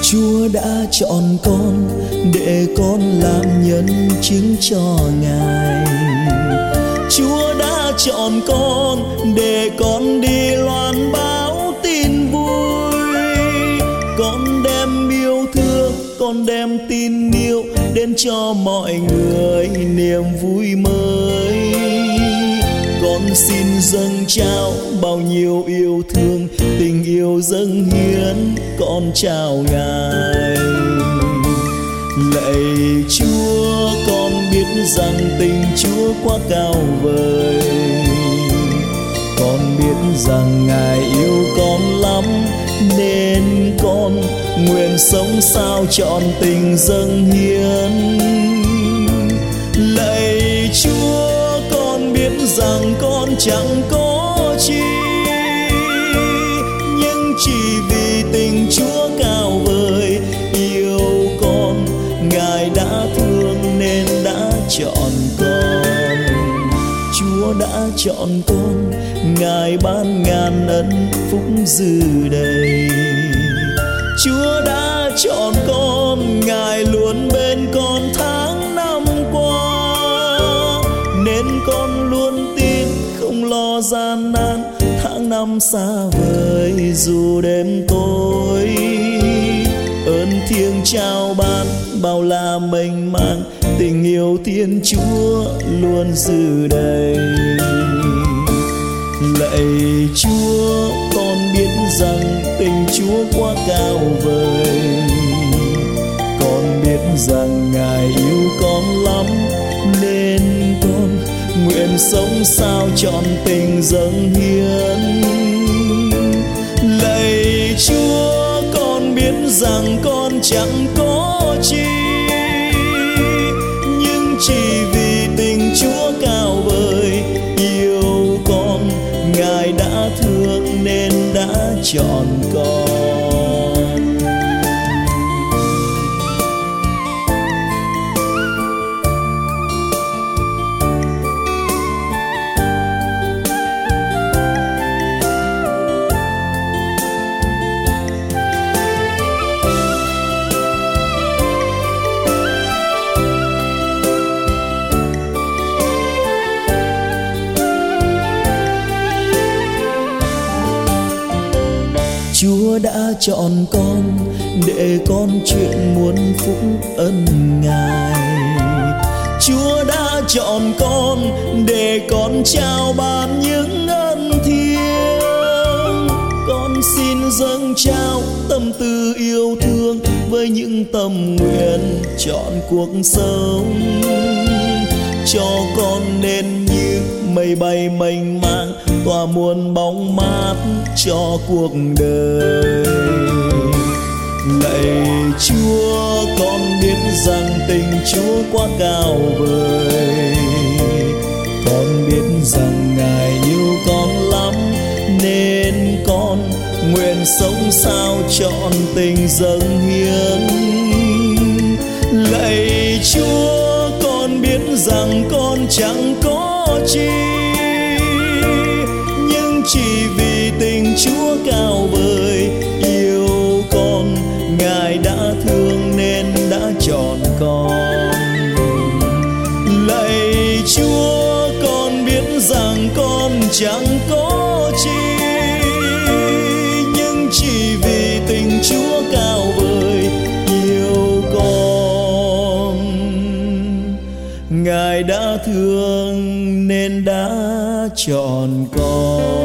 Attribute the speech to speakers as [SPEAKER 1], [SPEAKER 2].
[SPEAKER 1] Chúa đã chọn con để con làm nhân chứng cho Ngài. Chúa đã chọn con để con đi loan báo tin vui. Con đem yêu thương, con đem tin yêu đến cho mọi người niềm vui mới. Con xin dâng trao bao nhiêu yêu thương, tình yêu dâng hiến con chào Ngài. Lạy Chúa, con biết rằng tình Chúa quá cao vời. Con biết rằng Ngài yêu con lắm, nên con nguyện sống sao trọn tình dâng hiến. Lạy Chúa, con biết rằng con chẳng có chi, nhưng chỉ vì tình Chúa cao vời yêu con, Ngài đã thương nên đã chọn con. Chúa đã chọn con, Ngài ban ngàn ân phúc dư đầy. Chúa đã chọn con, Ngài luôn bên con tháng năm qua, nên con luôn tin không lo gian nan. Tháng năm xa vời dù đêm tối, ơn thiêng trao ban bao la mênh mang, tình yêu Thiên Chúa luôn dư đầy. Lạy Chúa, con biết rằng tình Chúa quá cao vời. Con biết rằng Ngài yêu con lắm, nên con nguyện sống sao trọn tình dâng hiến. Lạy Chúa, con biết rằng con chẳng có chi, nhưng chỉ vì tình Chúa cao vời yêu con, Ngài đã thương nên đã chọn con. Chúa đã chọn con để con chuyện muôn phúc ân Ngài. Chúa đã chọn con để con trao ban những ân thiêng. Con xin dâng trao tâm tư yêu thương với những tâm nguyện chọn cuộc sống. Cho con nên như mây bay mênh mang, tỏa muôn bóng mát cho cuộc đời. Lạy Chúa, con biết rằng tình Chúa quá cao vời. Con biết rằng Ngài yêu con lắm, nên con nguyện sống sao trọn tình dâng hiến. Lạy Chúa, con biết rằng con chẳng có chi, nhưng chỉ vì tình Chúa cao vời yêu con, Ngài đã thương nên đã chọn con. Lạy Chúa, con biết rằng con chẳng có chi, nhưng chỉ vì tình Chúa cao vời yêu con, Ngài đã thương nên đã chọn con.